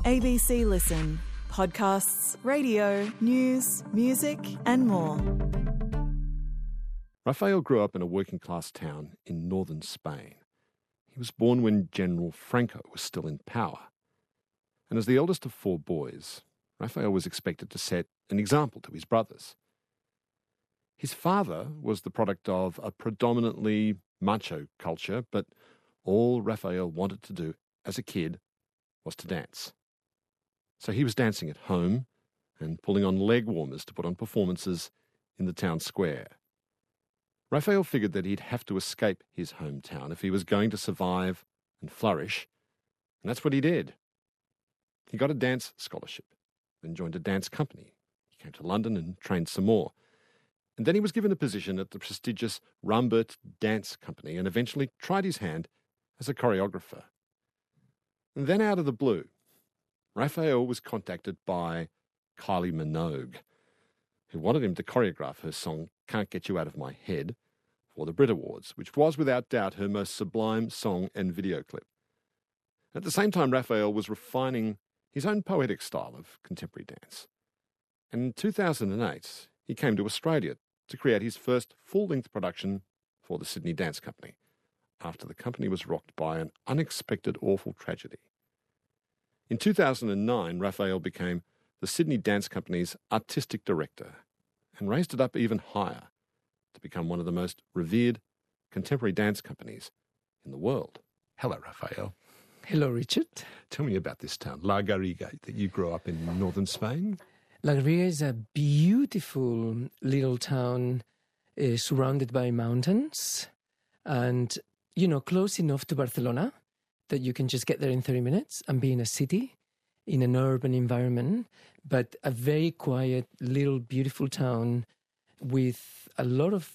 ABC Listen. Podcasts, radio, news, music and more. Rafael grew up in a working-class town in northern Spain. He was born when General Franco was still in power. And as the eldest of four boys, Rafael was expected to set an example to his brothers. His father was the product of a predominantly macho culture, but all Rafael wanted to do as a kid was to dance. So he was dancing at home and pulling on leg warmers to put on performances in the town square. Rafael figured that he'd have to escape his hometown if he was going to survive and flourish, and that's what he did. He got a dance scholarship, then joined a dance company. He came to London and trained some more. And then he was given a position at the prestigious Rambert Dance Company and eventually tried his hand as a choreographer. And then out of the blue, Rafael was contacted by Kylie Minogue, who wanted him to choreograph her song Can't Get You Out of My Head for the Brit Awards, which was without doubt her most sublime song and video clip. At the same time, Rafael was refining his own poetic style of contemporary dance. And in 2008, he came to Australia to create his first full-length production for the Sydney Dance Company, after the company was rocked by an unexpected awful tragedy. In 2009, Rafael became the Sydney Dance Company's artistic director and raised it up even higher to become one of the most revered contemporary dance companies in the world. Hello, Rafael. Hello, Richard. Tell me about this town, La Garriga, that you grew up in northern Spain. La Garriga is a beautiful little town surrounded by mountains and, close enough to Barcelona that you can just get there in 30 minutes and be in a city, in an urban environment, but a very quiet, little, beautiful town with a lot of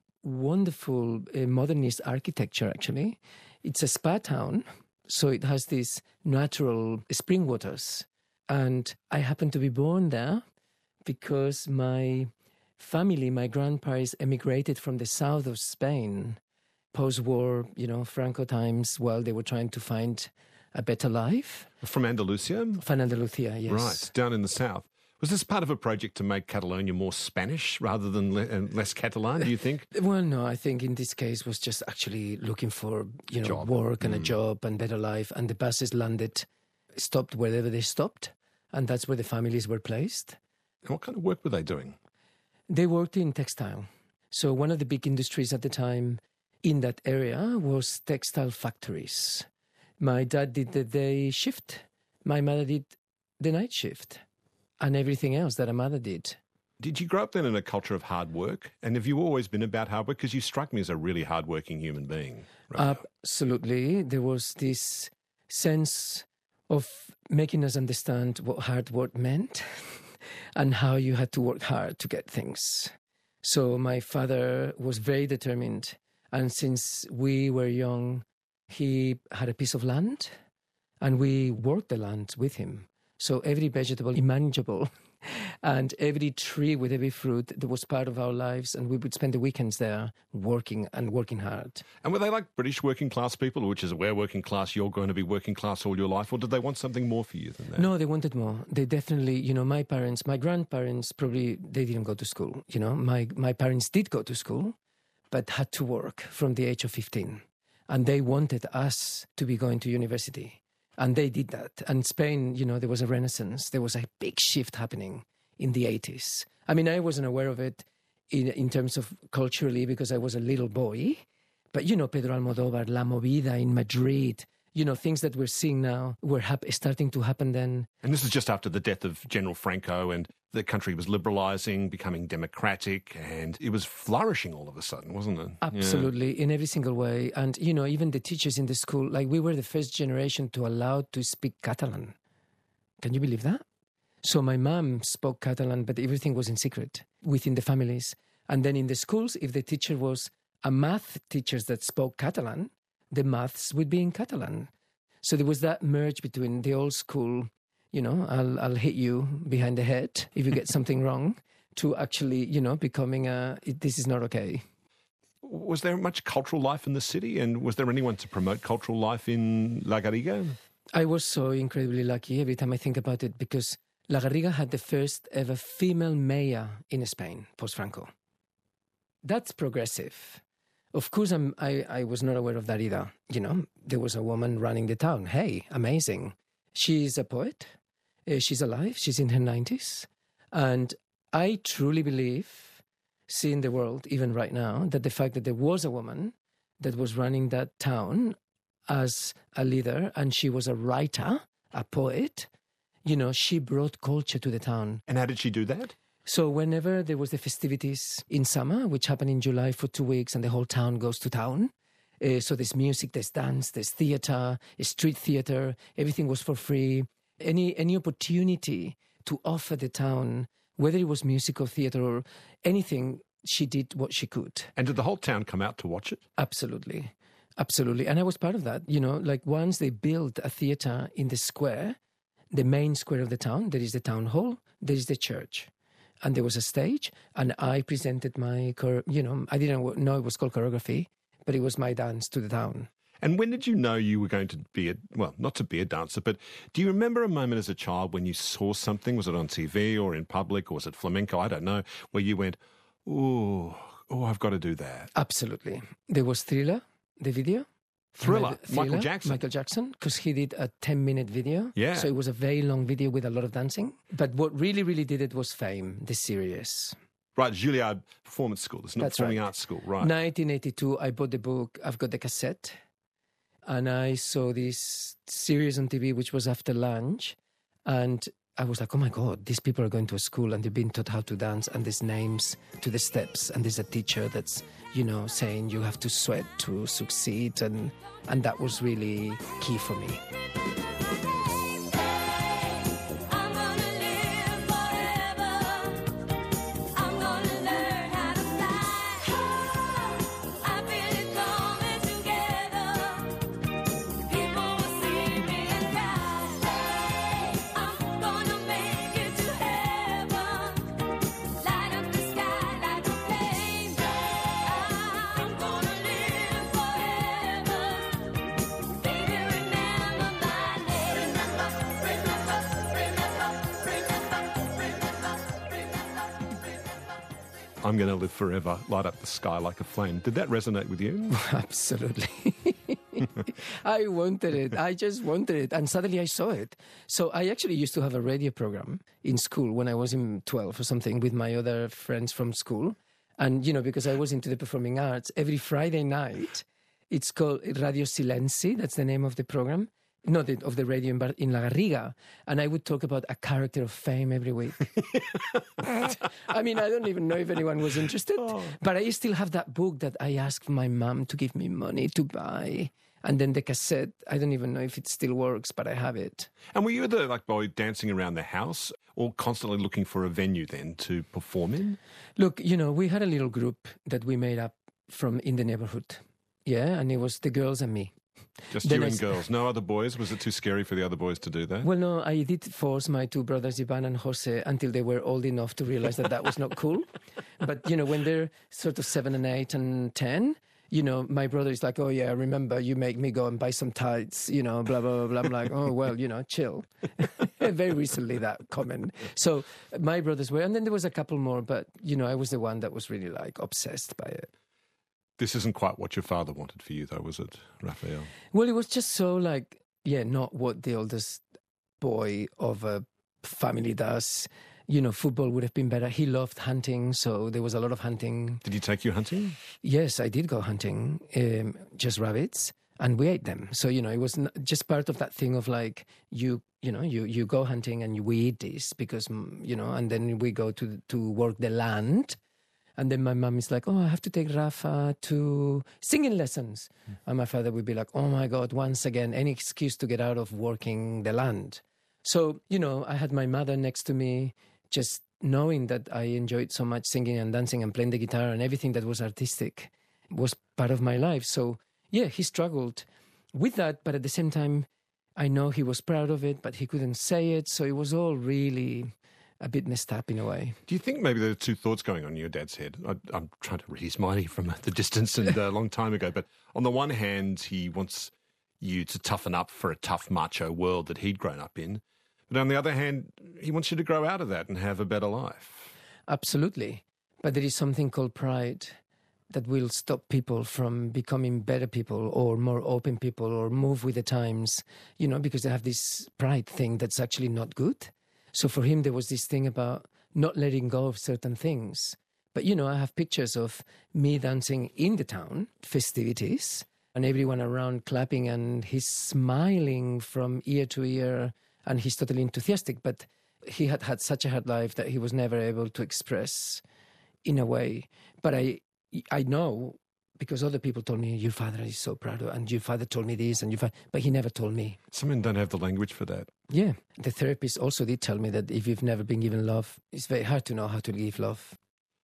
wonderful modernist architecture, actually. It's a spa town, so it has these natural spring waters. And I happened to be born there because my family, my grandparents emigrated from the south of Spain post-war, Franco times, while they were trying to find a better life. From Andalusia? From Andalusia, yes. Right, down in the south. Was this part of a project to make Catalonia more Spanish rather than less Catalan, do you think? Well, no, I think in this case was just actually looking for, Job. work and a job and better life. And the buses stopped wherever they stopped. And that's where the families were placed. And what kind of work were they doing? They worked in textile. So one of the big industries at the time in that area was textile factories. My dad did the day shift. My mother did the night shift. And everything else that a mother did. Did you grow up then in a culture of hard work? And have you always been about hard work? Because you struck me as a really hard-working human being. Right? Absolutely. There was this sense of making us understand what hard work meant and how you had to work hard to get things. So my father was very determined. And since we were young, he had a piece of land and we worked the land with him. So every vegetable imaginable and every tree with every fruit that was part of our lives, and we would spend the weekends there working hard. And were they like British working class people, which is we're working class, you're going to be working class all your life, or did they want something more for you than that? No, they wanted more. They definitely, my grandparents probably, they didn't go to school. My parents did go to school, but had to work from the age of 15. And they wanted us to be going to university. And they did that. And Spain, there was a renaissance. There was a big shift happening in the 80s. I mean, I wasn't aware of it in terms of culturally because I was a little boy. But, Pedro Almodóvar, La Movida in Madrid, things that we're seeing now were starting to happen then. And this is just after the death of General Franco, and the country was liberalising, becoming democratic, and it was flourishing all of a sudden, wasn't it? Absolutely, in every single way. And, even the teachers in the school, we were the first generation to allow to speak Catalan. Can you believe that? So my mom spoke Catalan, but everything was in secret within the families. And then in the schools, if the teacher was a math teacher that spoke Catalan, the maths would be in Catalan. So there was that merge between the old school, I'll hit you behind the head if you get something wrong, to actually, becoming this is not okay. Was there much cultural life in the city, and was there anyone to promote cultural life in La Garriga? I was so incredibly lucky every time I think about it, because La Garriga had the first ever female mayor in Spain, post-Franco. That's progressive. Of course, I was not aware of that either. You know, there was a woman running the town. Hey, amazing. She's a poet. She's alive. She's in her 90s. And I truly believe, seeing the world even right now, that the fact that there was a woman that was running that town as a leader, and she was a writer, a poet, you know, she brought culture to the town. And how did she do that? So whenever there was the festivities in summer, which happen in July for 2 weeks, and the whole town goes to town. So there's music, there's dance, there's theatre, street theatre, everything was for free. Any opportunity to offer the town, whether it was musical theatre or anything, she did what she could. And did the whole town come out to watch it? Absolutely. Absolutely. And I was part of that. You know, like once they built a theatre in the square, the main square of the town, there is the town hall, there is the church. And there was a stage, and I presented my, I didn't know it was called choreography, but it was my dance to the town. And when did you know you were going to be not to be a dancer, but do you remember a moment as a child when you saw something? Was it on TV or in public, or was it flamenco? I don't know, where you went, oh, I've got to do that. Absolutely. There was Thriller, the video. Thriller, Michael Jackson, because he did a 10-minute video. Yeah. So it was a very long video with a lot of dancing. But what really, really did it was Fame, the series. Right, Juilliard Performance School. It's not Performing Arts School, right. 1982, I bought the book. I've got the cassette. And I saw this series on TV, which was after lunch. And I was like, oh my God, these people are going to a school and they're being taught how to dance, and there's names to the steps, and there's a teacher that's, saying you have to sweat to succeed. And that was really key for me. I'm going to live forever, light up the sky like a flame. Did that resonate with you? Absolutely. I wanted it. I just wanted it. And suddenly I saw it. So I actually used to have a radio program in school when I was in 12 or something with my other friends from school. And, because I was into the performing arts, every Friday night, it's called Radio Silenci. That's the name of the program. Of the radio in La Garriga. And I would talk about a character of Fame every week. I mean, I don't even know if anyone was interested, but I still have that book that I asked my mom to give me money to buy. And then the cassette, I don't even know if it still works, but I have it. And were you the boy dancing around the house, or constantly looking for a venue then to perform in? Look, we had a little group that we made up from in the neighborhood. Yeah, and it was the girls and me. Just you and girls, no other boys? Was it too scary for the other boys to do that? Well, no, I did force my two brothers, Ivan and Jose, until they were old enough to realize that was not cool. But, when they're sort of 7 and 8 and 10, my brother is like, oh, yeah, remember, you make me go and buy some tights, blah, blah, blah, blah. I'm like, oh, well, chill. Very recently, that comment. So my brothers were, and then there was a couple more, but, I was the one that was really, obsessed by it. This isn't quite what your father wanted for you, though, was it, Raphael? Well, it was just so not what the oldest boy of a family does. Football would have been better. He loved hunting, so there was a lot of hunting. Did he take you hunting? Yes, I did go hunting, just rabbits, and we ate them. So, it was just part of that thing of you go hunting and we eat this because, and then we go to work the land. And then my mom is like, oh, I have to take Rafa to singing lessons. And my father would be like, oh, my God, once again, any excuse to get out of working the land. So, I had my mother next to me, just knowing that I enjoyed so much singing and dancing and playing the guitar, and everything that was artistic was part of my life. So, yeah, he struggled with that. But at the same time, I know he was proud of it, but he couldn't say it. So it was all really a bit messed up in a way. Do you think maybe there are two thoughts going on in your dad's head? I'm trying to read his mind from the distance and a long time ago. But on the one hand, he wants you to toughen up for a tough macho world that he'd grown up in. But on the other hand, he wants you to grow out of that and have a better life. Absolutely. But there is something called pride that will stop people from becoming better people or more open people or move with the times, you know, because they have this pride thing that's actually not good. So for him, there was this thing about not letting go of certain things. But, you know, I have pictures of me dancing in the town, festivities, and everyone around clapping, and he's smiling from ear to ear, and he's totally enthusiastic. But he had had such a hard life that he was never able to express in a way. But I know, because other people told me, your father is so proud of, and your father told me this, and but he never told me. Some men don't have the language for that. Yeah. The therapist also did tell me that if you've never been given love, it's very hard to know how to give love.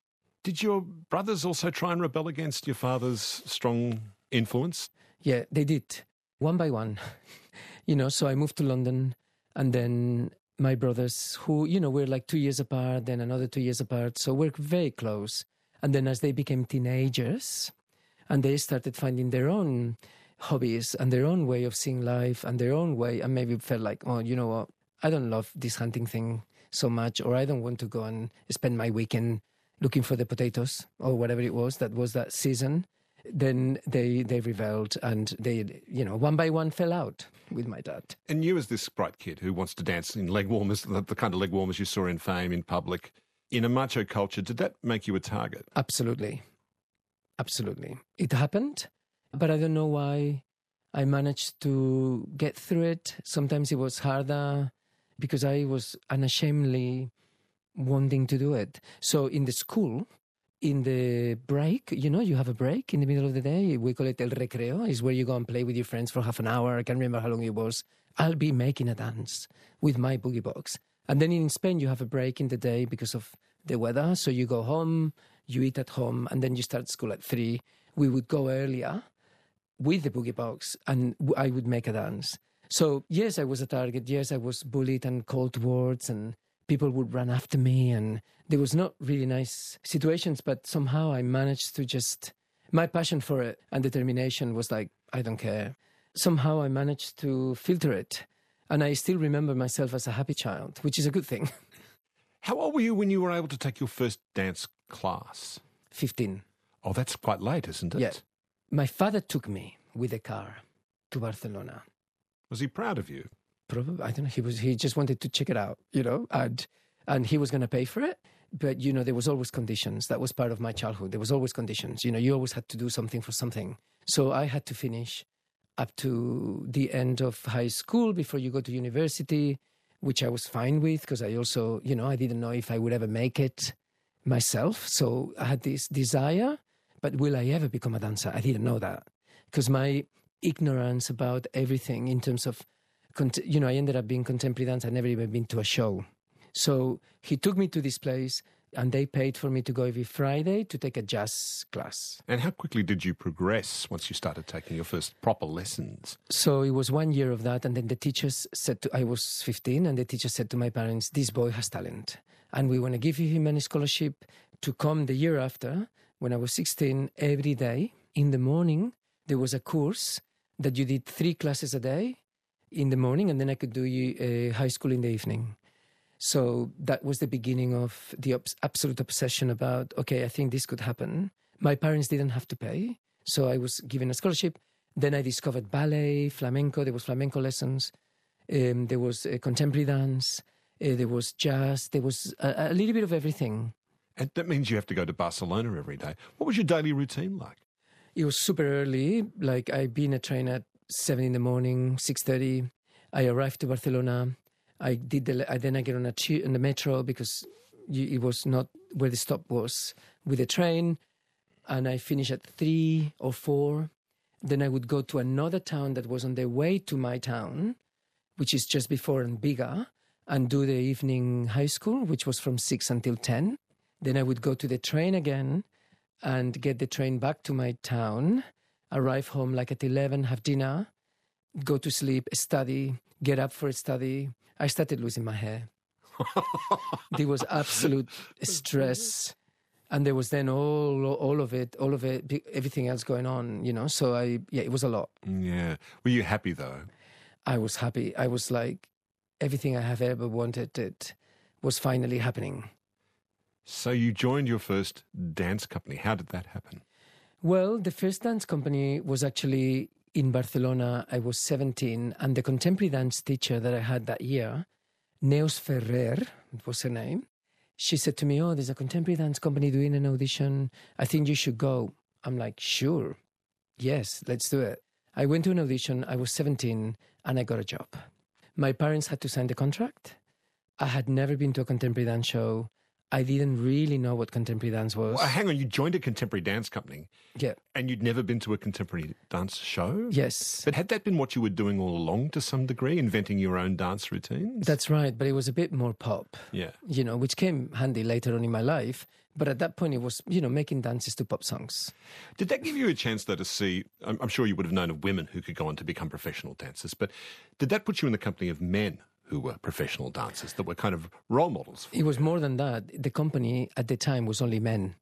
Did your brothers also try and rebel against your father's strong influence? Yeah, they did. One by one. You know, so I moved to London, and then my brothers, who, you know, we're like 2 years apart, then another 2 years apart, so we're very close. And then as they became teenagers, and they started finding their own hobbies and their own way of seeing life and their own way, and maybe felt like, oh, you know what, I don't love this hunting thing so much, or I don't want to go and spend my weekend looking for the potatoes or whatever it was that season. Then they rebelled, and they, you know, one by one fell out with my dad. And you, as this bright kid who wants to dance in leg warmers, the kind of leg warmers you saw in Fame, in public, in a macho culture, did that make you a target? Absolutely. Absolutely. It happened, but I don't know why I managed to get through it. Sometimes it was harder because I was unashamedly wanting to do it. So in the school, in the break, you know, you have a break in the middle of the day. We call it el recreo. It's where you go and play with your friends for half an hour. I can't remember how long it was. I'll be making a dance with my boogie box. And then in Spain, you have a break in the day because of the weather. So you go home, you eat at home, and then you start school at 3. We would go earlier with the boogie box, and I would make a dance. So yes, I was a target. Yes, I was bullied and called words, and people would run after me, and there was not really nice situations, but somehow I managed to just, my passion for it and determination was like, I don't care. Somehow I managed to filter it. And I still remember myself as a happy child, which is a good thing. How old were you when you were able to take your first dance class? 15. Oh, that's quite late, isn't it? Yeah. My father took me with a car to Barcelona. Was he proud of you? Probably, I don't know. He just wanted to check it out, you know, and he was going to pay for it. But, you know, there was always conditions. That was part of my childhood. There was always conditions. You know, you always had to do something for something. So I had to finish up to the end of high school before you go to university, which I was fine with because I also, you know, I didn't know if I would ever make it myself. So I had this desire, but will I ever become a dancer? I didn't know that because my ignorance about everything in terms of, you know, I ended up being contemporary dance. I'd never even been to a show. So he took me to this place, and they paid for me to go every Friday to take a jazz class. And how quickly did you progress once you started taking your first proper lessons? So it was 1 year of that, and then the teachers said I was 15, and the teacher said to my parents, this boy has talent, and we want to give him a scholarship to come the year after. When I was 16, every day in the morning, there was a course that you did 3 classes a day in the morning, and then I could do high school in the evening. So that was the beginning of the absolute obsession about, okay, I think this could happen. My parents didn't have to pay, so I was given a scholarship. Then I discovered ballet, flamenco. There was flamenco lessons. There was contemporary dance. There was jazz. There was a little bit of everything. And that means you have to go to Barcelona every day. What was your daily routine like? It was super early. Like I'd be in a train at 7 in the morning, 6:30. I arrived to Barcelona. I then I get on the metro because it was not where the stop was with the train, and I finish at 3 or 4. Then I would go to another town that was on the way to my town, which is just before and bigger, and do the evening high school, which was from 6 until 10. Then I would go to the train again and get the train back to my town, arrive home like at 11, have dinner, go to sleep, study, get up for a study. I started losing my hair. There was absolute stress And there was then all of it, everything else going on, you know. So it was a lot. Yeah. Were you happy though? I was happy. I was like, everything I have ever wanted, it was finally happening. So you joined your first dance company. How did that happen? Well, the first dance company was actually in Barcelona. I was 17, and the contemporary dance teacher that I had that year, Neus Ferrer, was her name. She said to me, "Oh, there's a contemporary dance company doing an audition. I think you should go." I'm like, "Sure. Yes, let's do it." I went to an audition. I was 17 and I got a job. My parents had to sign the contract. I had never been to a contemporary dance show. I didn't really know what contemporary dance was. Well, hang on, you joined a contemporary dance company. Yeah. And you'd never been to a contemporary dance show? Yes. But had that been what you were doing all along to some degree, inventing your own dance routines? That's right, but it was a bit more pop. Yeah. You know, which came handy later on in my life. But at that point, it was, you know, making dances to pop songs. Did that give you a chance, though, to see, I'm sure you would have known of women who could go on to become professional dancers, but did that put you in the company of men who were professional dancers, that were kind of role models for It was you? more than that. The company at the time was only men.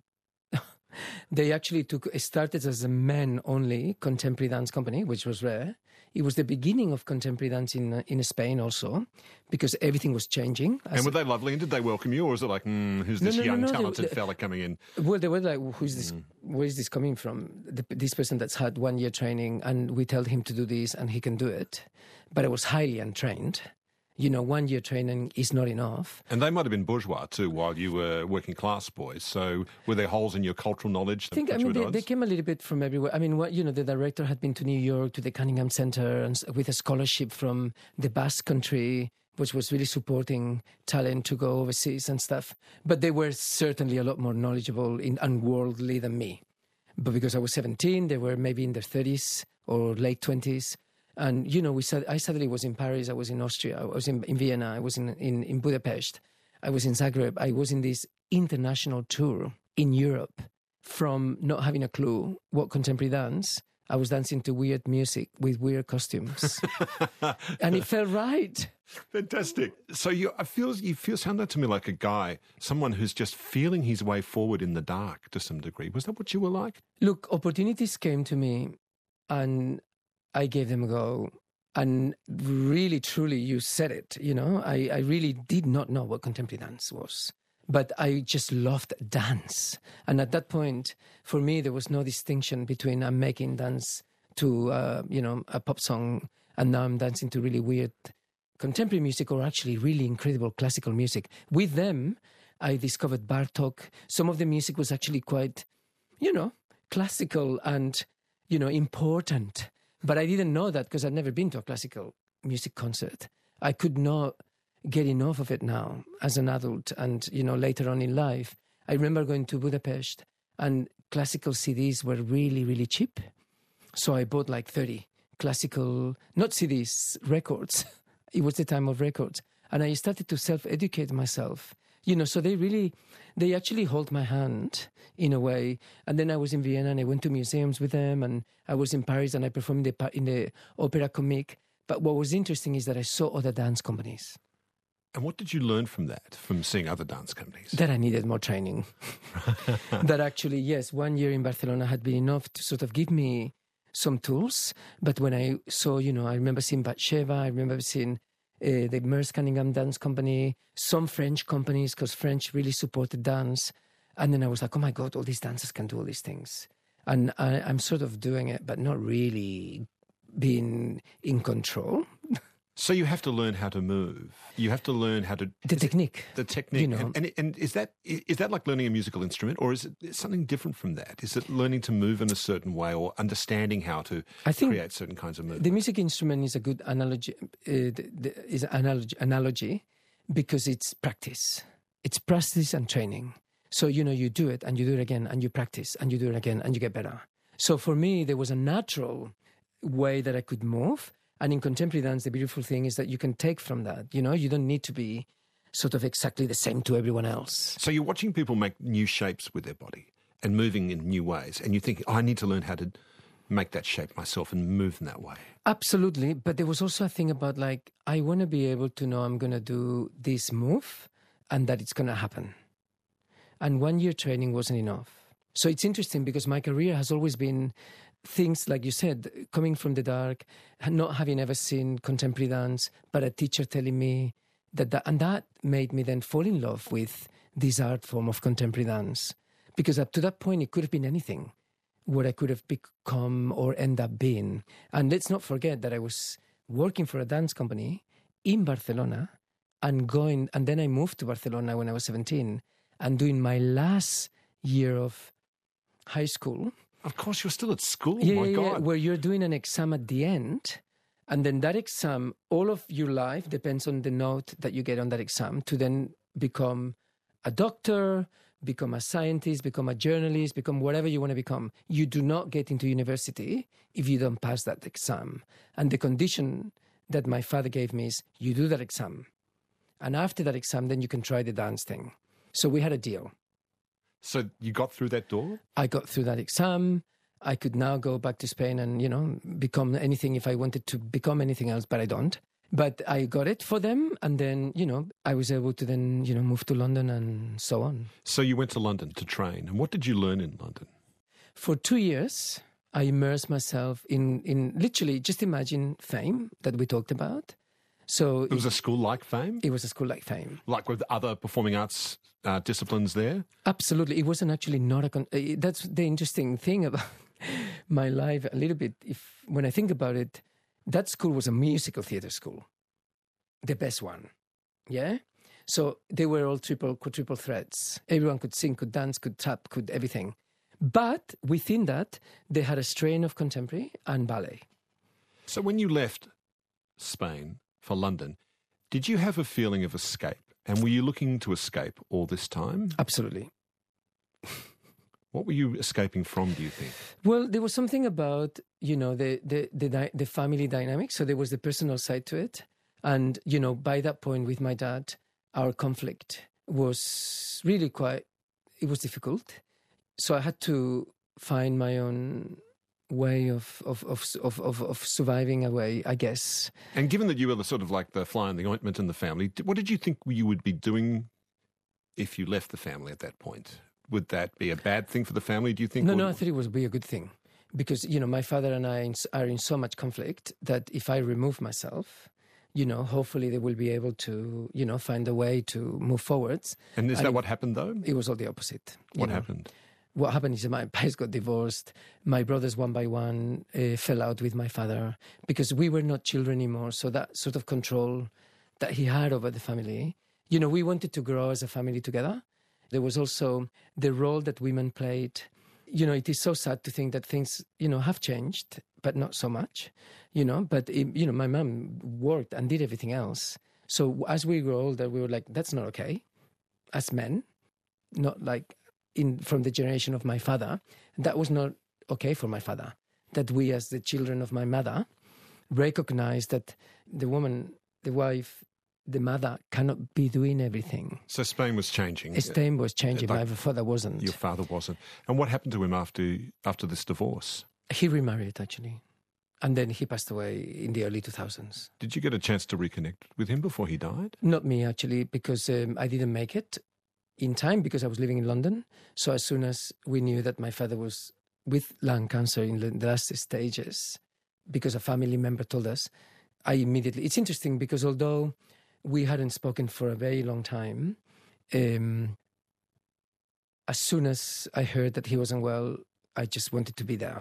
They actually started as a men-only contemporary dance company, which was rare. It was the beginning of contemporary dance in Spain also, because everything was changing. And were they lovely, and did they welcome you, or was it like, who's this young, talented fella coming in? Well, they were like, who's this? Where is this coming from? This person that's had 1 year training, and we tell him to do this, and he can do it. But I was highly untrained. You know, 1 year training is not enough. And they might have been bourgeois too, while you were working class boys. So were there holes in your cultural knowledge? I think, they came a little bit from everywhere. I mean, the director had been to New York, to the Cunningham Center, and with a scholarship from the Basque Country, which was really supporting talent to go overseas and stuff. But they were certainly a lot more knowledgeable and worldly than me. But because I was 17, they were maybe in their 30s or late 20s. And, you know, I suddenly was in Paris, I was in Austria, I was in Vienna, I was in Budapest, I was in Zagreb. I was in this international tour in Europe from not having a clue what contemporary dance. I was dancing to weird music with weird costumes. And it felt right. Fantastic. So you sound to me like a guy, someone who's just feeling his way forward in the dark to some degree. Was that what you were like? Look, opportunities came to me and I gave them a go. And really, truly, you said it, you know, I really did not know what contemporary dance was. But I just loved dance. And at that point, for me, there was no distinction between I'm making dance to, a pop song, and now I'm dancing to really weird contemporary music, or actually really incredible classical music. With them, I discovered Bartók. Some of the music was actually quite, classical and, important. But I didn't know that because I'd never been to a classical music concert. I could not get enough of it now as an adult and, later on in life. I remember going to Budapest and classical CDs were really, really cheap. So I bought like 30 classical, not CDs, records. It was the time of records. And I started to self-educate myself. So they actually hold my hand in a way. And then I was in Vienna and I went to museums with them, and I was in Paris and I performed in the Opéra Comique. But what was interesting is that I saw other dance companies. And what did you learn from that, from seeing other dance companies? That I needed more training. That actually, yes, 1 year in Barcelona had been enough to sort of give me some tools. But when I saw, I remember seeing Batsheva, I remember seeing the Merce Cunningham Dance Company, some French companies, because French really supported dance. And then I was like, oh my God, all these dancers can do all these things. And I'm sort of doing it, but not really being in control. So you have to learn how to move. You have to learn how to... The technique. The technique. And is that like learning a musical instrument, or is it something different from that? Is it learning to move in a certain way, or understanding how to create certain kinds of movement? The music instrument is a good analogy, analogy because it's practice. It's practice and training. So, you do it and you do it again and you practice and you do it again and you get better. So for me, there was a natural way that I could move. And in contemporary dance, the beautiful thing is that you can take from that. You don't need to be sort of exactly the same to everyone else. So you're watching people make new shapes with their body and moving in new ways. And you think, I need to learn how to make that shape myself and move in that way. Absolutely. But there was also a thing about I want to be able to know I'm going to do this move and that it's going to happen. And 1 year training wasn't enough. So it's interesting because my career has always been things, like you said, coming from the dark, not having ever seen contemporary dance, but a teacher telling me and that made me then fall in love with this art form of contemporary dance. Because up to that point, it could have been anything, what I could have become or end up being. And let's not forget that I was working for a dance company in Barcelona and then I moved to Barcelona when I was 17 and doing my last year of high school. Of course, you're still at school. Yeah, My God. where you're doing an exam at the end. And then that exam, all of your life depends on the note that you get on that exam to then become a doctor, become a scientist, become a journalist, become whatever you want to become. You do not get into university if you don't pass that exam. And the condition that my father gave me is you do that exam. And after that exam, then you can try the dance thing. So we had a deal. So you got through that door? I got through that exam. I could now go back to Spain and, become anything if I wanted to become anything else, but I don't. But I got it for them. And then, I was able to then, move to London and so on. So you went to London to train. And what did you learn in London? For 2 years, I immersed myself in literally, just imagine Fame that we talked about. So it was a school like Fame? It was a school like Fame. Like with other performing arts disciplines there? Absolutely. It wasn't actually not that's the interesting thing about my life a little bit. When I think about it, that school was a musical theatre school. The best one. Yeah? So they were all quadruple threats. Everyone could sing, could dance, could tap, could everything. But within that, they had a strain of contemporary and ballet. So when you left Spain for London, did you have a feeling of escape? And were you looking to escape all this time? Absolutely. What were you escaping from, do you think? Well, there was something about, the family dynamic. So there was the personal side to it. And, by that point with my dad, our conflict was really it was difficult. So I had to find my own way of surviving away, I guess. And given that you were the sort of like the fly in the ointment in the family, what did you think you would be doing if you left the family at that point? Would that be a bad thing for the family, do you think? No, I thought it would be a good thing. Because, my father and I are in so much conflict that if I remove myself, hopefully they will be able to, find a way to move forwards. And is that what happened, though? It was all the opposite. What happened? What happened is my parents got divorced. My brothers, one by one, fell out with my father because we were not children anymore. So that sort of control that he had over the family, we wanted to grow as a family together. There was also the role that women played. It is so sad to think that things, have changed, but not so much, But, my mum worked and did everything else. So as we grew older, we were like, that's not okay. As men, not like from the generation of my father, that was not okay for my father. That we, as the children of my mother, recognized that the woman, the wife, the mother cannot be doing everything. So Spain was changing. Spain was changing. My father wasn't. Your father wasn't. And what happened to him after this divorce? He remarried, actually. And then he passed away in the early 2000s. Did you get a chance to reconnect with him before he died? Not me, actually, because I didn't make it in time because I was living in London. So as soon as we knew that my father was with lung cancer in the last stages, because a family member told us, it's interesting because although we hadn't spoken for a very long time, as soon as I heard that he wasn't well, I just wanted to be there.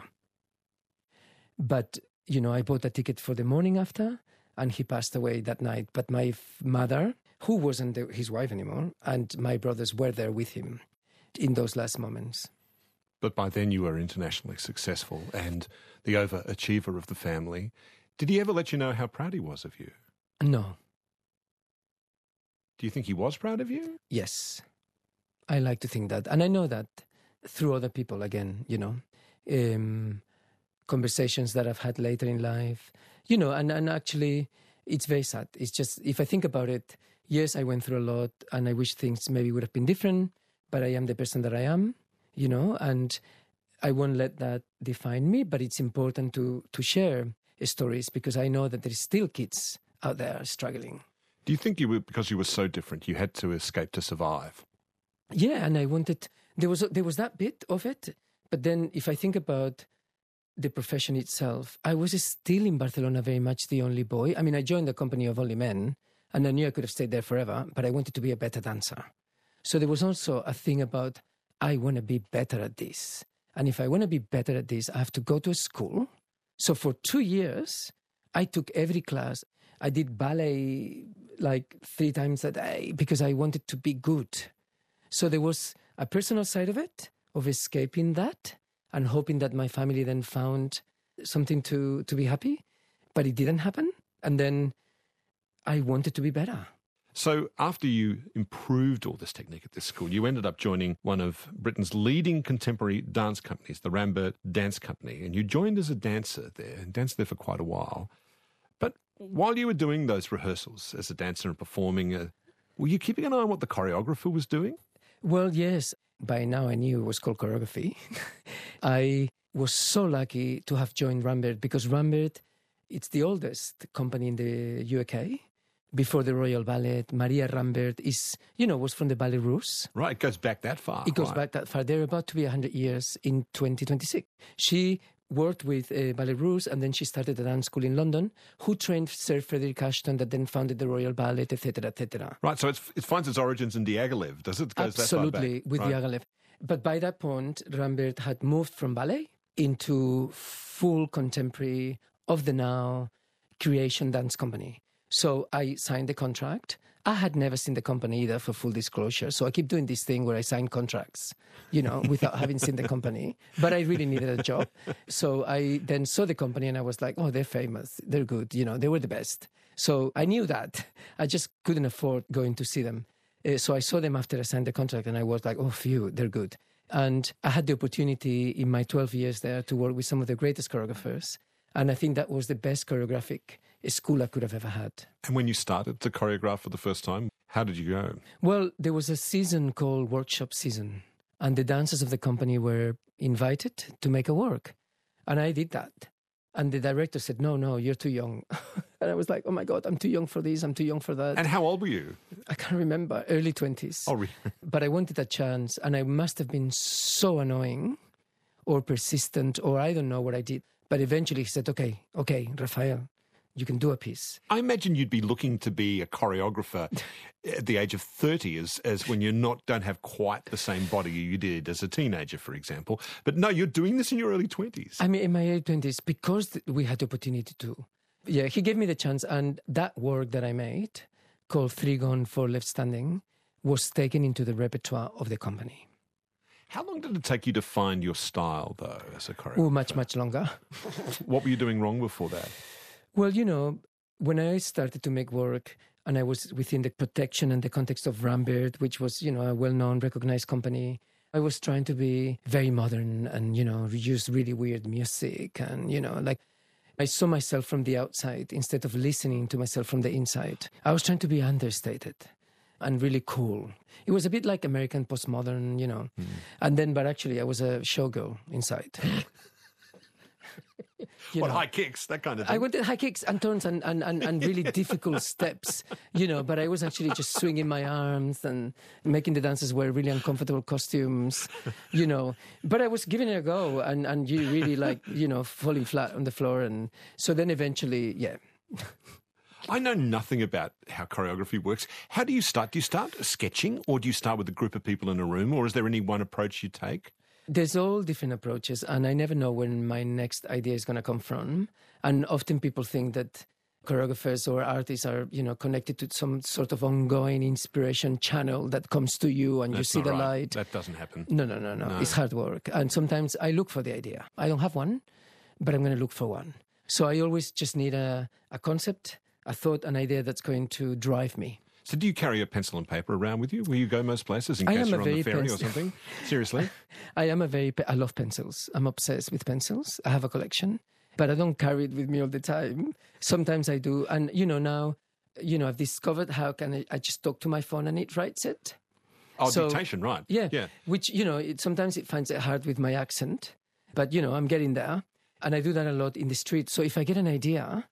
But, I bought a ticket for the morning after, and he passed away that night. But my mother, who wasn't his wife anymore, and my brothers were there with him in those last moments. But by then you were internationally successful and the overachiever of the family. Did he ever let you know how proud he was of you? No. Do you think he was proud of you? Yes. I like to think that. And I know that through other people, again, conversations that I've had later in life, and actually it's very sad. It's just, if I think about it, yes, I went through a lot and I wish things maybe would have been different, but I am the person that I am, and I won't let that define me, but it's important to share stories because I know that there is still kids out there struggling. Do you think because you were so different, you had to escape to survive? Yeah, and I wanted, there was that bit of it. But then if I think about the profession itself, I was still in Barcelona very much the only boy. I mean, I joined the company of only men, and I knew I could have stayed there forever, but I wanted to be a better dancer. So there was also a thing about, I want to be better at this. And if I want to be better at this, I have to go to a school. So for 2 years, I took every class. I did ballet like 3 times a day because I wanted to be good. So there was a personal side of it, of escaping that and hoping that my family then found something to be happy. But it didn't happen. And then I wanted to be better. So after you improved all this technique at this school, you ended up joining one of Britain's leading contemporary dance companies, the Rambert Dance Company, and you joined as a dancer there and danced there for quite a while. But while you were doing those rehearsals as a dancer and performing, were you keeping an eye on what the choreographer was doing? Well, yes. By now I knew it was called choreography. I was so lucky to have joined Rambert because Rambert, it's the oldest company in the UK. Before the Royal Ballet, Maria Rambert was from the Ballet Russe. Right, it goes back that far. It goes back that far. They're about to be 100 years in 2026. She worked with Ballet Russe, and then she started a dance school in London, who trained Sir Frederick Ashton, that then founded the Royal Ballet, etc., etc. Right, so it finds its origins in Diaghilev, does it? Absolutely, with Diaghilev. But by that point, Rambert had moved from ballet into full contemporary, of the now, creation dance company. So I signed the contract. I had never seen the company either, for full disclosure. So I keep doing this thing where I sign contracts, without having seen the company. But I really needed a job. So I then saw the company and I was like, oh, they're famous. They're good. They were the best. So I knew that. I just couldn't afford going to see them. So I saw them after I signed the contract and I was like, oh, phew, they're good. And I had the opportunity in my 12 years there to work with some of the greatest choreographers. And I think that was the best choreographic school I could have ever had. And when you started to choreograph for the first time, how did you go? Well, there was a season called workshop season, and the dancers of the company were invited to make a work. And I did that. And the director said, no, you're too young. And I was like, oh my God, I'm too young for this, I'm too young for that. And how old were you? I can't remember, early 20s. Oh, really? But I wanted a chance, and I must have been so annoying or persistent, or I don't know what I did. But eventually he said, okay, Rafael, you can do a piece. I imagine you'd be looking to be a choreographer at the age of 30 as when you don't have quite the same body you did as a teenager, for example. But no, you're doing this in your early 20s. I mean, in my early 20s, because we had the opportunity to. Yeah, he gave me the chance, and that work that I made, called 3 Gone, 4 Left Standing, was taken into the repertoire of the company. How long did it take you to find your style, though, as a choreographer? Oh, much, much longer. What were you doing wrong before that? Well, when I started to make work and I was within the protection and the context of Rambert, which was, a well-known, recognized company, I was trying to be very modern and, use really weird music and, I saw myself from the outside instead of listening to myself from the inside. I was trying to be understated and really cool. It was a bit like American postmodern, And then, but actually I was a showgirl inside. High kicks, that kind of thing? I wanted high kicks and turns and really difficult steps, but I was actually just swinging my arms and making the dancers wear really uncomfortable costumes, But I was giving it a go and you really falling flat on the floor. And so then eventually, yeah. I know nothing about how choreography works. How do you start? Do you start sketching, or do you start with a group of people in a room, or is there any one approach you take? There's all different approaches, and I never know when my next idea is going to come from. And often people think that choreographers or artists are, connected to some sort of ongoing inspiration channel that comes to you and That's you see the right. light. That doesn't happen. No. It's hard work. And sometimes I look for the idea. I don't have one, but I'm going to look for one. So I always just need a concept, a thought, an idea that's going to drive me. So do you carry a pencil and paper around with you where you go most places in case you're on the ferry or something? Seriously? I love pencils. I'm obsessed with pencils. I have a collection, but I don't carry it with me all the time. Sometimes I do. And, now, I've discovered how can I just talk to my phone and it writes it. Oh, so, dictation, right. Yeah. Which, sometimes it finds it hard with my accent, but, I'm getting there. And I do that a lot in the street. So if I get an idea,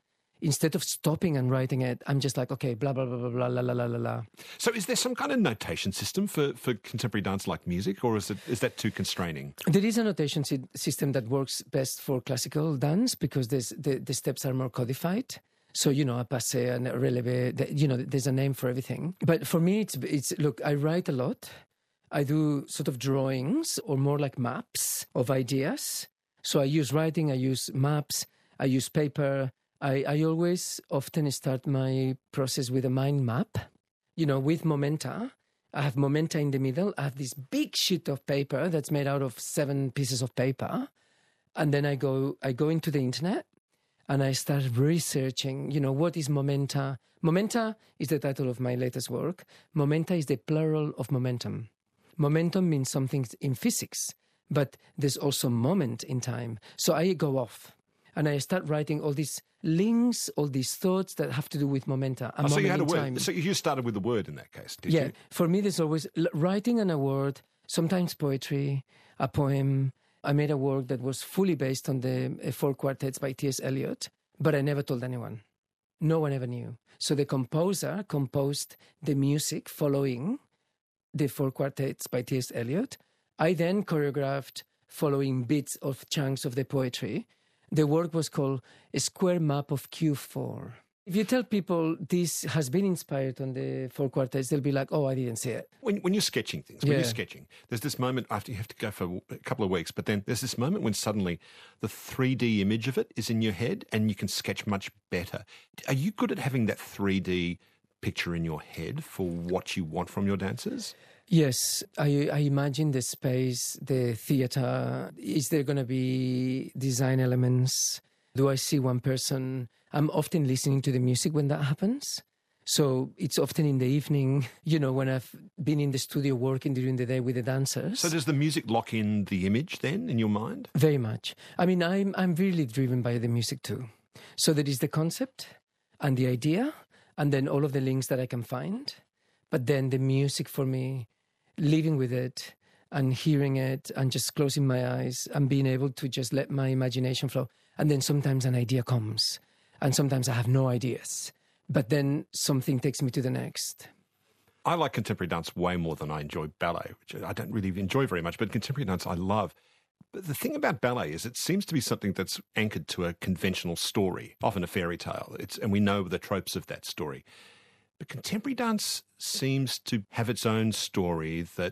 instead of stopping and writing it, I'm just like, okay, blah, blah, blah, blah, blah, la, la, la, la, la. So is there some kind of notation system for contemporary dance like music, or is that too constraining? There is a notation system that works best for classical dance because the steps are more codified. So, a passé and a relevé, there's a name for everything. But for me, it's look, I write a lot. I do sort of drawings or more like maps of ideas. So I use writing, I use maps, I use paper. I always often start my process with a mind map, with momenta. I have momenta in the middle. I have this big sheet of paper that's made out of 7 pieces of paper. And then I go into the internet and I start researching, what is momenta? Momenta is the title of my latest work. Momenta is the plural of momentum. Momentum means something in physics, but there's also moment in time. So I go off and I start writing all these links, all these thoughts that have to do with momenta. So you had a word. Time. So you started with a word in that case, did you? Yeah. For me, there's always writing and a word, sometimes poetry, a poem. I made a work that was fully based on the 4 quartets by T.S. Eliot, but I never told anyone. No one ever knew. So the composer composed the music following the 4 quartets by T.S. Eliot. I then choreographed following bits of chunks of the poetry. The work was called A Square Map of Q4. If you tell people this has been inspired on the 4 quartets, they'll be like, oh, I didn't see it. When you're sketching things, there's this moment after you have to go for a couple of weeks, but then there's this moment when suddenly the 3D image of it is in your head and you can sketch much better. Are you good at having that 3D picture in your head for what you want from your dancers? Yes, I imagine the space, the theatre. Is there going to be design elements? Do I see one person? I'm often listening to the music when that happens. So it's often in the evening, when I've been in the studio working during the day with the dancers. So does the music lock in the image then in your mind? Very much. I mean, I'm really driven by the music too. So there is the concept and the idea and then all of the links that I can find. But then the music for me, living with it and hearing it and just closing my eyes and being able to just let my imagination flow. And then sometimes an idea comes and sometimes I have no ideas. But then something takes me to the next. I like contemporary dance way more than I enjoy ballet, which I don't really enjoy very much, but contemporary dance I love. But the thing about ballet is it seems to be something that's anchored to a conventional story, often a fairy tale, and we know the tropes of that story. But contemporary dance seems to have its own story that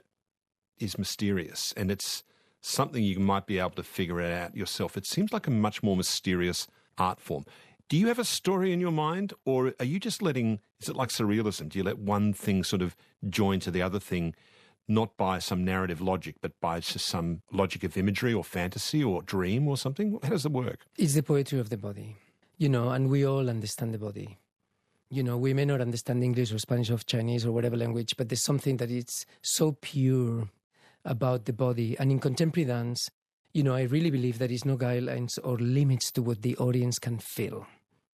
is mysterious, and it's something you might be able to figure it out yourself. It seems like a much more mysterious art form. Do you have a story in your mind, or are you just is it like surrealism? Do you let one thing sort of join to the other thing, not by some narrative logic, but by just some logic of imagery or fantasy or dream or something? How does it work? It's the poetry of the body, and we all understand the body. We may not understand English or Spanish or Chinese or whatever language, but there's something that is so pure about the body. And in contemporary dance, I really believe there is no guidelines or limits to what the audience can feel.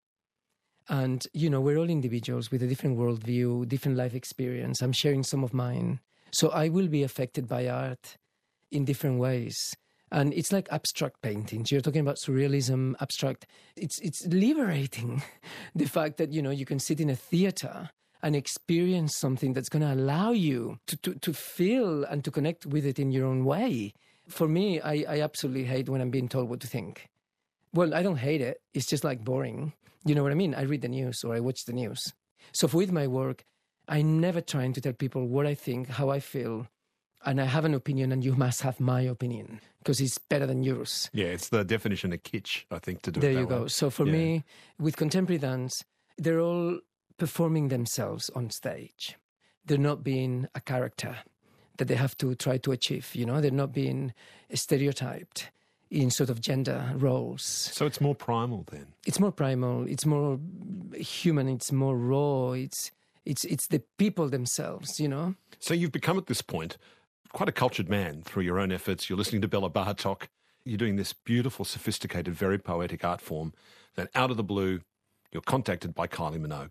And, we're all individuals with a different worldview, different life experience. I'm sharing some of mine. So I will be affected by art in different ways. And it's like abstract paintings. You're talking about surrealism, abstract. It's liberating, the fact that, you can sit in a theater and experience something that's going to allow you to feel and to connect with it in your own way. For me, I absolutely hate when I'm being told what to think. Well, I don't hate it. It's just like boring. You know what I mean? I read the news or I watch the news. So with my work, I'm never trying to tell people what I think, how I feel. And I have an opinion and you must have my opinion because it's better than yours. Yeah, it's the definition of kitsch, I think, to do there it that you way. go. So for me, with contemporary dance, they're all performing themselves on stage. They're not being a character that they have to try to achieve, They're not being stereotyped in sort of gender roles. So it's more primal then? It's more primal. It's more human. It's more raw. It's the people themselves, So you've become at this point quite a cultured man through your own efforts. You're listening to Bela Bartok. You're doing this beautiful, sophisticated, very poetic art form. Then out of the blue, you're contacted by Kylie Minogue.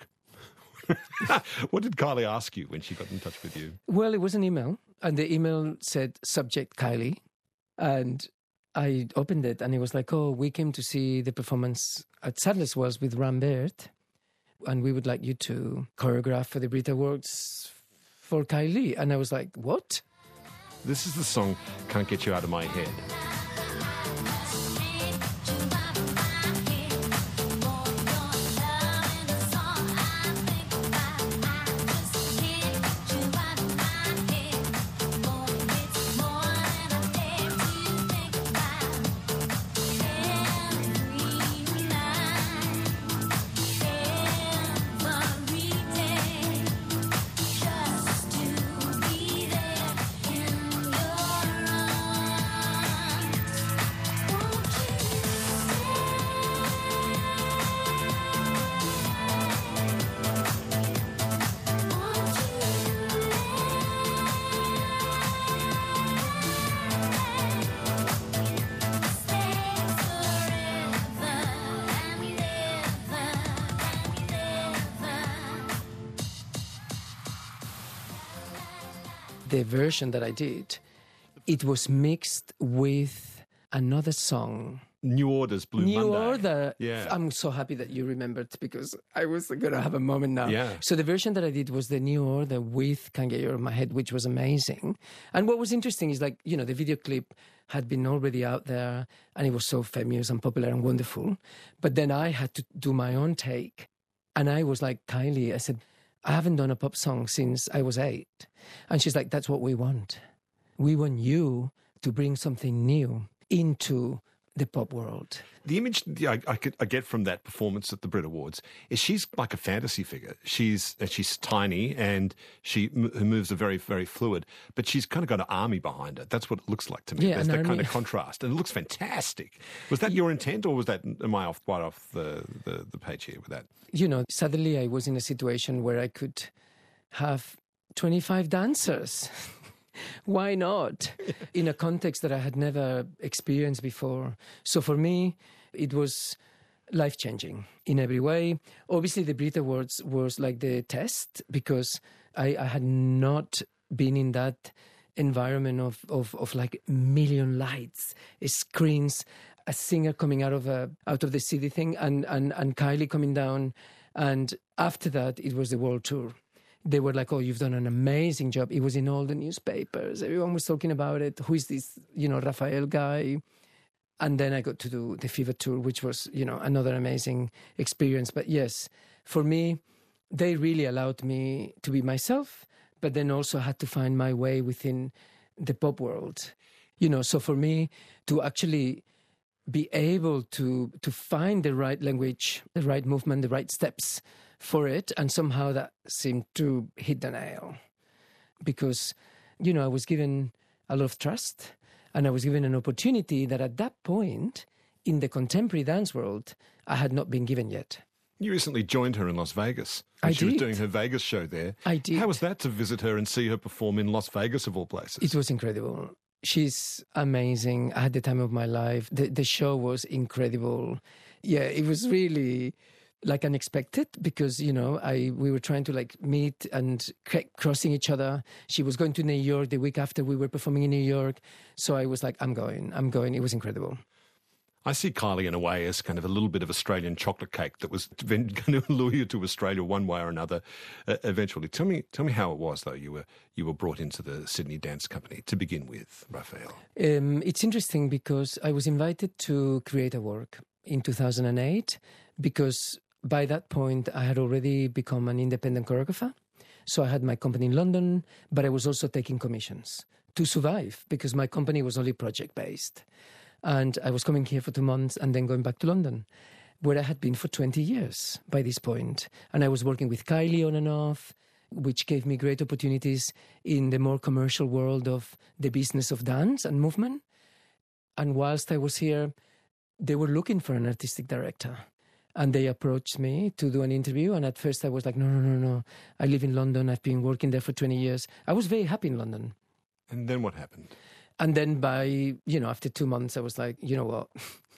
What did Kylie ask you when she got in touch with you? Well, it was an email. And the email said, subject Kylie. And I opened it and it was like, oh, we came to see the performance at Sadler's Wells with Rambert, and we would like you to choreograph for the Brit Awards for Kylie. And I was like, what? This is the song Can't Get You Out of My Head. The version that I did, it was mixed with another song. New Order's Blue Monday. New Order. Yeah. I'm so happy that you remembered because I was going to have a moment now. Yeah. So the version that I did was the New Order with Can't Get You Out of My Head, which was amazing. And what was interesting is like, the video clip had been already out there and it was so famous and popular and wonderful. But then I had to do my own take. And I was like, Kylie, I said, I haven't done a pop song since I was 8. And she's like, that's what we want. We want you to bring something new into the pop world. The image I get from that performance at the Brit Awards is she's like a fantasy figure. She's tiny and her moves are very, very fluid, but she's kind of got an army behind her. That's what it looks like to me. Yeah, There's that kind of contrast, and it looks fantastic. Was that your intent, or was that, am I quite off the page here with that? Suddenly I was in a situation where I could have 25 dancers. Why not? In a context that I had never experienced before. So for me, it was life-changing in every way. Obviously, the Brit Awards was like the test because I had not been in that environment of like million lights, screens, a singer coming out of the city thing, and Kylie coming down. And after that, it was the world tour. They were like, oh, you've done an amazing job. It was in all the newspapers. Everyone was talking about it. Who is this, Rafael guy? And then I got to do the Fever Tour, which was, another amazing experience. But yes, for me, they really allowed me to be myself, but then also had to find my way within the pop world. So for me to actually be able to find the right language, the right movement, the right steps for it, and somehow that seemed to hit the nail. Because, I was given a lot of trust, and I was given an opportunity that at that point, in the contemporary dance world, I had not been given yet. You recently joined her in Las Vegas. She was doing her Vegas show there. I did. How was that to visit her and see her perform in Las Vegas, of all places? It was incredible. She's amazing. I had the time of my life. The show was incredible. Yeah, it was really like unexpected because, we were trying to like meet and crossing each other. She was going to New York the week after we were performing in New York. So I was like, I'm going. It was incredible. I see Kylie in a way as kind of a little bit of Australian chocolate cake that was going to lure you to Australia one way or another eventually. Tell me how it was, though. You were brought into the Sydney Dance Company to begin with, Rafael. It's interesting because I was invited to create a work in 2008 because by that point I had already become an independent choreographer. So I had my company in London, but I was also taking commissions to survive because my company was only project-based. And I was coming here for 2 months and then going back to London, where I had been for 20 years by this point. And I was working with Kylie on and off, which gave me great opportunities in the more commercial world of the business of dance and movement. And whilst I was here, they were looking for an artistic director. And they approached me to do an interview. And at first I was like, no. I live in London. I've been working there for 20 years. I was very happy in London. And then what happened? And then after 2 months, I was like, you know what?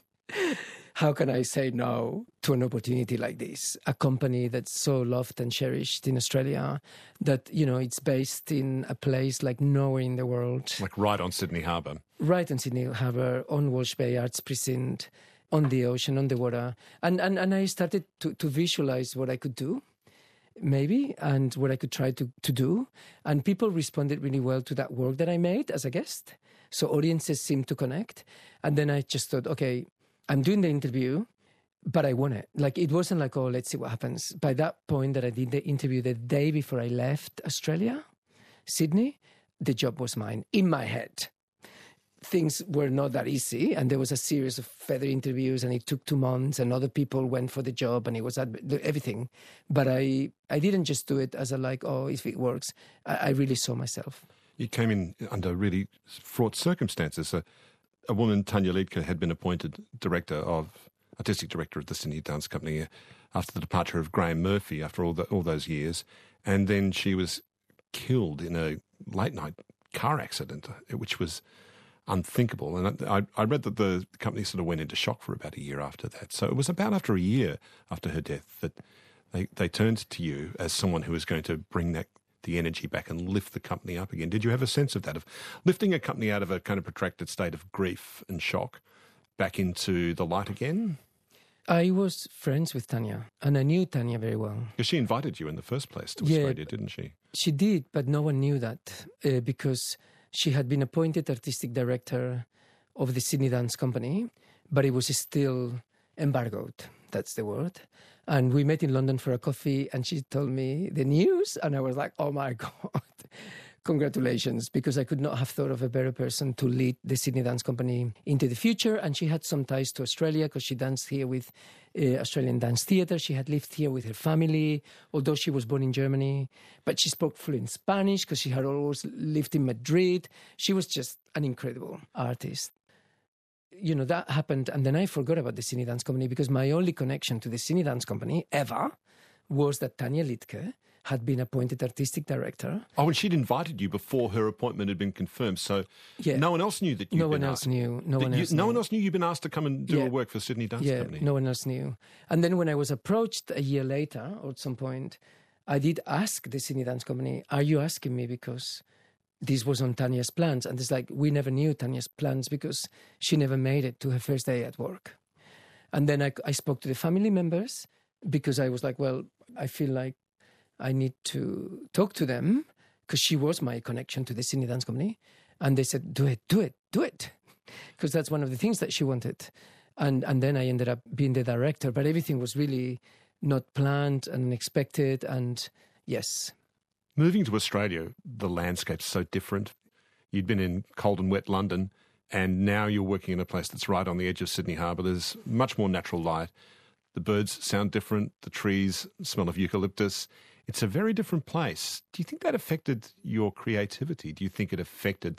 How can I say no to an opportunity like this? A company that's so loved and cherished in Australia that, it's based in a place like nowhere in the world. Like right on Sydney Harbour. right on Sydney Harbour, on Walsh Bay Arts Precinct, on the ocean, on the water. And I started to visualize what I could do, maybe, and what I could try to do. And people responded really well to that work that I made as a guest. So audiences seemed to connect. And then I just thought, okay, I'm doing the interview, but I want it. Like, it wasn't like, oh, let's see what happens. By that point that I did the interview the day before I left Australia, Sydney, the job was mine in my head. Things were not that easy, and there was a series of further interviews, and it took 2 months, and other people went for the job, and it was everything. But I didn't just do it as a like, oh, if it works. I really saw myself. You came in under really fraught circumstances. A woman, Tanya Liedtke, had been appointed artistic director of the Sydney Dance Company after the departure of Graham Murphy after all those years, and then she was killed in a late-night car accident, which was unthinkable. And I read that the company sort of went into shock for about a year after that. So it was about after a year after her death that they turned to you as someone who was going to bring the energy back and lift the company up again. Did you have a sense of that, of lifting a company out of a kind of protracted state of grief and shock back into the light again? I was friends with Tanya, and I knew Tanya very well. Because she invited you in the first place to Australia, didn't she? She did, but no one knew that because she had been appointed artistic director of the Sydney Dance Company, but it was still embargoed. That's the word. And we met in London for a coffee, and she told me the news, and I was like, oh my God, congratulations, because I could not have thought of a better person to lead the Sydney Dance Company into the future. And she had some ties to Australia because she danced here with Australian Dance Theatre. She had lived here with her family, although she was born in Germany. But she spoke fluent Spanish because she had always lived in Madrid. She was just an incredible artist. You know, that happened, and then I forgot about the Sydney Dance Company because my only connection to the Sydney Dance Company ever was that Tanya Liedtke had been appointed artistic director. Oh, and she'd invited you before her appointment had been confirmed, so no one else knew that you'd been asked. No one else knew you'd been asked to come and do work for Sydney Dance Company. No one else knew. And then when I was approached a year later, or at some point, I did ask the Sydney Dance Company, are you asking me because this was on Tanya's plans? And it's like, we never knew Tanya's plans because she never made it to her first day at work. And then I spoke to the family members because I was like, well, I feel like I need to talk to them because she was my connection to the Sydney Dance Company. And they said, do it. Because that's one of the things that she wanted. And then I ended up being the director, but everything was really not planned and unexpected. And yes. Moving to Australia, the landscape's so different. You'd been in cold and wet London, and now you're working in a place that's right on the edge of Sydney Harbour. There's much more natural light. The birds sound different. The trees smell of eucalyptus. It's a very different place. Do you think that affected your creativity? Do you think it affected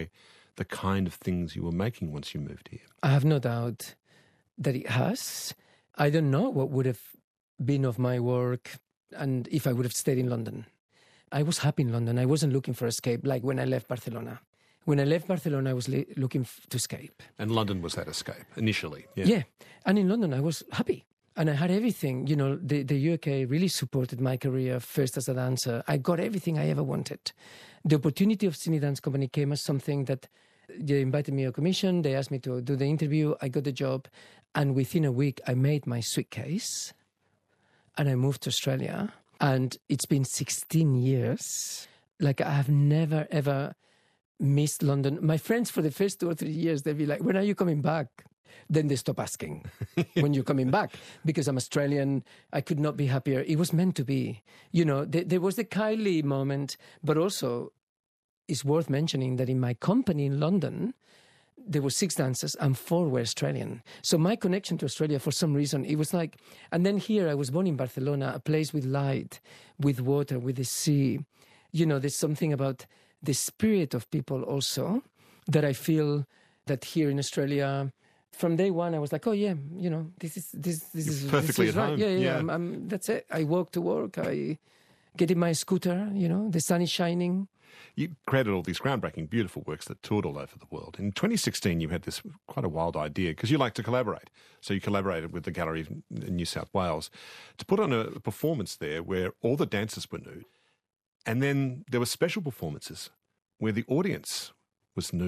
the kind of things you were making once you moved here? I have no doubt that it has. I don't know what would have been of my work and if I would have stayed in London. I was happy in London. I wasn't looking for escape like when I left Barcelona. When I left Barcelona, I was looking to escape. And London was that escape initially? Yeah. And in London, I was happy. And I had everything. You know, the UK really supported my career first as a dancer. I got everything I ever wanted. The opportunity of Sydney Dance Company came as something that they invited me to a commission. They asked me to do the interview. I got the job. And within a week, I made my suitcase and I moved to Australia. And it's been 16 years. Like, I have never, ever missed London. My friends, for the first 2 or 3 years, they'd be like, when are you coming back? Then they stop asking when you're coming back because I'm Australian. I could not be happier. It was meant to be. You know, there was the Kylie moment, but also it's worth mentioning that in my company in London, there were 6 dancers and 4 were Australian. So my connection to Australia, for some reason, it was like, and then here I was born in Barcelona, a place with light, with water, with the sea. You know, there's something about the spirit of people also that I feel that here in Australia, from day one, I was like, oh yeah, you know, this is perfectly this is at right. home. Yeah. That's it. I walk to work. I get in my scooter. You know, the sun is shining. You created all these groundbreaking, beautiful works that toured all over the world. In 2016, you had this quite a wild idea because you like to collaborate. So you collaborated with the Gallery of New South Wales to put on a performance there where all the dancers were nude. And then there were special performances where the audience was nude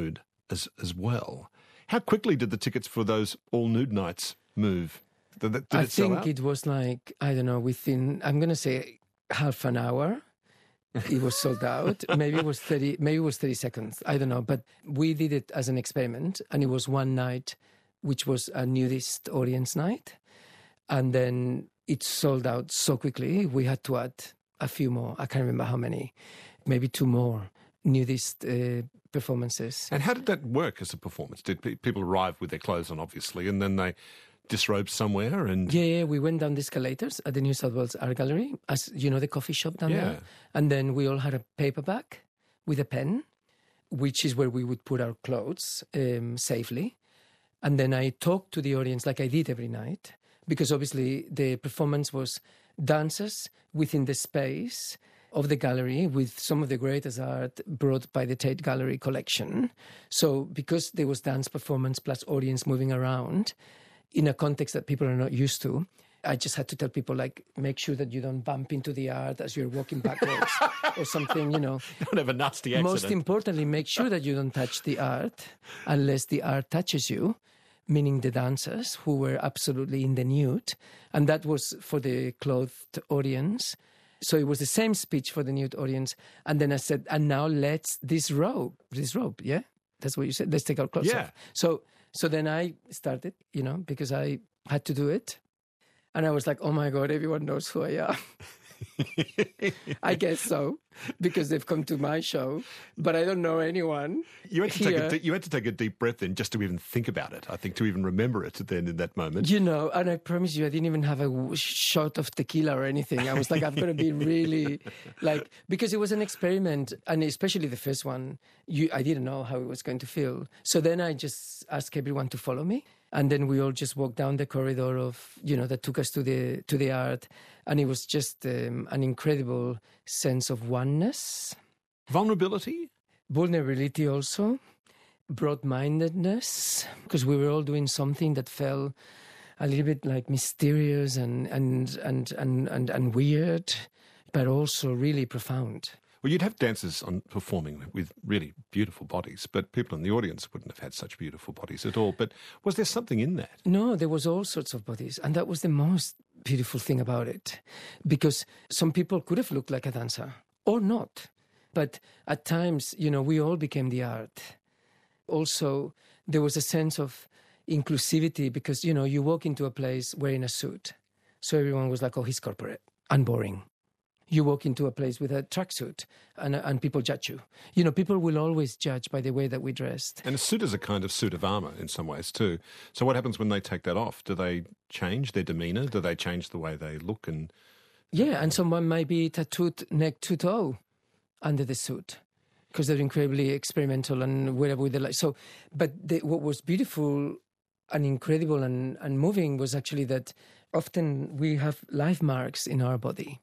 as well. How quickly did the tickets for those all-nude nights move? Did it sell out? I think it was like, I don't know, within, I'm going to say half an hour. It was sold out. Maybe it was 30 seconds. I don't know. But we did it as an experiment. And it was one night, which was a nudist audience night. And then it sold out so quickly. We had to add a few more. I can't remember how many. Maybe 2 more nudist performances. And how did that work as a performance? Did people arrive with their clothes on, obviously, and then they disrobed somewhere? And Yeah, we went down the escalators at the New South Wales Art Gallery, as you know, the coffee shop down Yeah. there. And then we all had a paper bag with a pen, which is where we would put our clothes safely. And then I talked to the audience like I did every night, because obviously the performance was dancers within the space of the gallery with some of the greatest art brought by the Tate Gallery collection. So because there was dance performance plus audience moving around in a context that people are not used to, I just had to tell people, like, make sure that you don't bump into the art as you're walking backwards or something, you know. don't have a nasty accident. Most importantly, make sure that you don't touch the art unless the art touches you, meaning the dancers who were absolutely in the nude. And that was for the clothed audience. So it was the same speech for the nude audience. And then I said, and now let's this robe, yeah? That's what you said. Let's take our clothes off. So then I started, you know, because I had to do it. And I was like, oh my God, everyone knows who I am. I guess so, because they've come to my show, but I don't know anyone. You had to take a deep breath in just to even think about it, I think, to even remember it then in that moment. You know, and I promise you, I didn't even have a shot of tequila or anything. I was like, I've got to be really, like, because it was an experiment, and especially the first one, I didn't know how it was going to feel. So then I just asked everyone to follow me. And then we all just walked down the corridor of, you know, that took us to the art. And it was just an incredible sense of oneness. Vulnerability also. Broad-mindedness. Because we were all doing something that felt a little bit like mysterious and weird, but also really profound. Well, you'd have dancers performing with really beautiful bodies, but people in the audience wouldn't have had such beautiful bodies at all. But was there something in that? No, there was all sorts of bodies. And that was the most beautiful thing about it. Because some people could have looked like a dancer or not. But at times, you know, we all became the art. Also, there was a sense of inclusivity because, you know, you walk into a place wearing a suit. So everyone was like, oh, he's corporate and boring. You walk into a place with a tracksuit and people judge you. You know, people will always judge by the way that we dressed. And a suit is a kind of suit of armour in some ways too. So what happens when they take that off? Do they change their demeanour? Do they change the way they look? Yeah, and someone might be tattooed neck to toe under the suit because they're incredibly experimental and whatever with the light. So, but what was beautiful and incredible and moving was actually that often we have life marks in our body.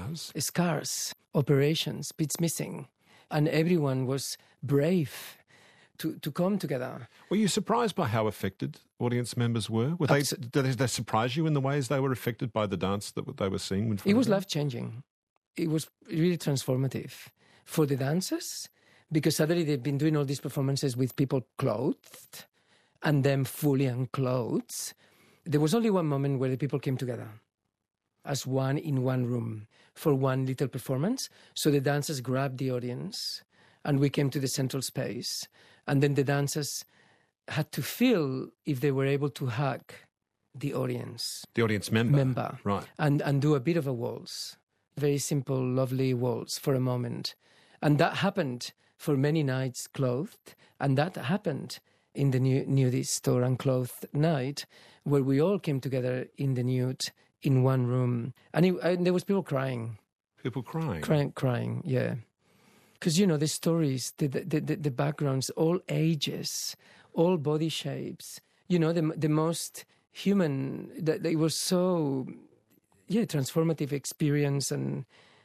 Scars, operations, bits missing. And everyone was brave to come together. Were you surprised by how affected audience members were? Did they surprise you in the ways they were affected by the dance that they were seeing? It was life-changing. It was really transformative for the dancers because suddenly they've been doing all these performances with people clothed and them fully unclothed. There was only one moment where the people came together as one in one room for one little performance. So the dancers grabbed the audience and we came to the central space. And then the dancers had to feel if they were able to hug the audience. The audience member. Right. And do a bit of a waltz. Very simple, lovely waltz for a moment. And that happened for many nights clothed. And that happened in the nudist or unclothed night where we all came together in the nude in one room. And there was people crying. People crying? Crying, yeah. Because, you know, the stories, the backgrounds, all ages, all body shapes, you know, the most human, that it was so, transformative experience and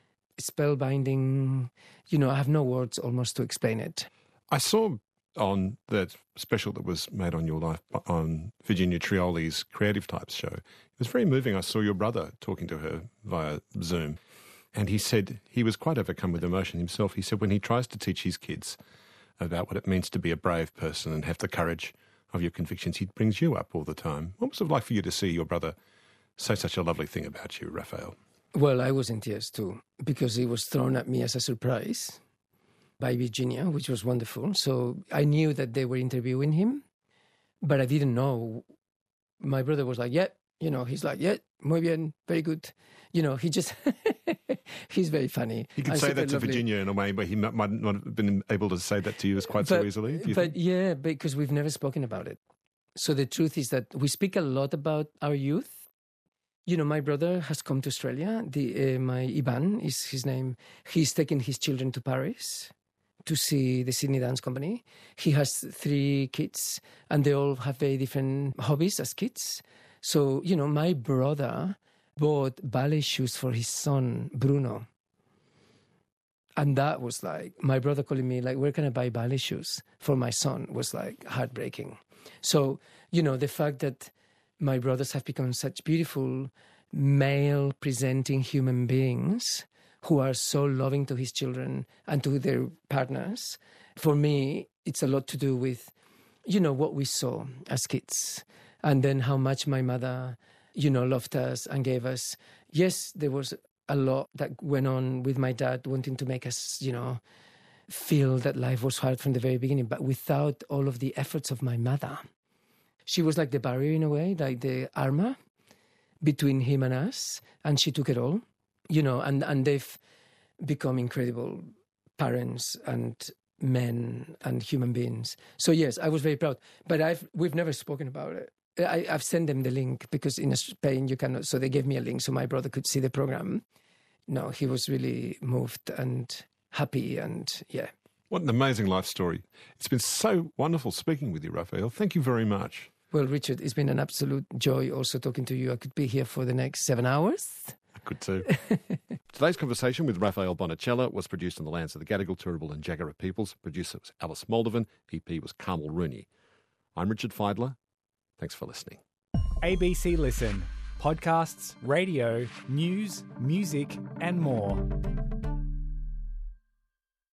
spellbinding. You know, I have no words almost to explain it. I saw on that special that was made on your life on Virginia Trioli's Creative Types show. It was very moving. I saw your brother talking to her via Zoom, and he said he was quite overcome with emotion himself. He said when he tries to teach his kids about what it means to be a brave person and have the courage of your convictions. He brings you up all the time. What was it like for you to see your brother say such a lovely thing about you, Raphael? Well, I was in tears too, because it was thrown at me as a surprise by Virginia, which was wonderful. So I knew that they were interviewing him, but I didn't know. My brother was like, yeah, he's like, yeah, muy bien, very good. He just, he's very funny. He could say that to Virginia in a way, but he might not have been able to say that to you so easily. Yeah, because we've never spoken about it. So the truth is that we speak a lot about our youth. My brother has come to Australia. My Ivan is his name. He's taken his children to Paris to see the Sydney Dance Company. He has 3 kids, and they all have very different hobbies as kids. So, my brother bought ballet shoes for his son, Bruno. And that was like, my brother calling me, like, where can I buy ballet shoes for my son was like heartbreaking. So, the fact that my brothers have become such beautiful male-presenting human beings who are so loving to his children and to their partners. For me, it's a lot to do with, what we saw as kids, and then how much my mother, loved us and gave us. Yes, there was a lot that went on with my dad wanting to make us, feel that life was hard from the very beginning, but without all of the efforts of my mother. She was like the barrier in a way, like the armor between him and us, and she took it all, and they've become incredible parents and men and human beings. So yes, I was very proud, but we've never spoken about it. I've sent them the link because in Spain you cannot, so they gave me a link so my brother could see the program. No, he was really moved and happy, and yeah. What an amazing life story. It's been so wonderful speaking with you, Raphael. Thank you very much. Well, Richard, it's been an absolute joy also talking to you. I could be here for the next 7 hours. I could too. Today's conversation with Raphael Bonacella was produced on the lands of the Gadigal, Turrbal and Jagera peoples. Producer was Alice Moldovan. EP was Carmel Rooney. I'm Richard Feidler. Thanks for listening. ABC Listen. Podcasts, radio, news, music and more.